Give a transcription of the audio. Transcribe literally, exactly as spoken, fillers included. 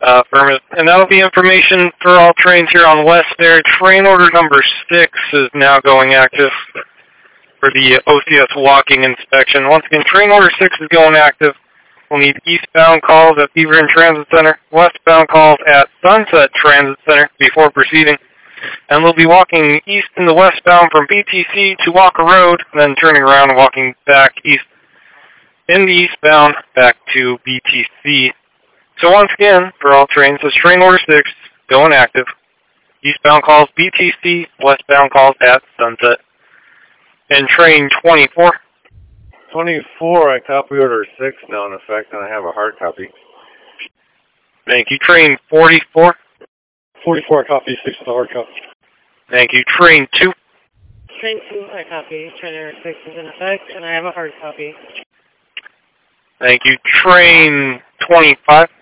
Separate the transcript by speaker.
Speaker 1: Uh, affirmative. And that'll be information for all trains here on West Air. Train order number six is now going active for the O C S walking inspection. Once again, train order six is going active. We'll need eastbound calls at Beaverton Transit Center, westbound calls at Sunset Transit Center before proceeding. And we'll be walking east in the westbound from B T C to Walker Road, and then turning around and walking back east in the eastbound back to B T C. So once again, for all trains, this train order six going active. Eastbound calls B T C, westbound calls at Sunset. And train twenty-four.
Speaker 2: twenty-four, I copy order six now in effect, and I have a hard copy.
Speaker 1: Thank you. Train forty-four.
Speaker 3: forty-four, I copy six with a hard copy.
Speaker 1: Thank you. Train two.
Speaker 4: Train two, I copy. Train order six is in effect, and I have a hard copy.
Speaker 1: Thank you. Train twenty-five.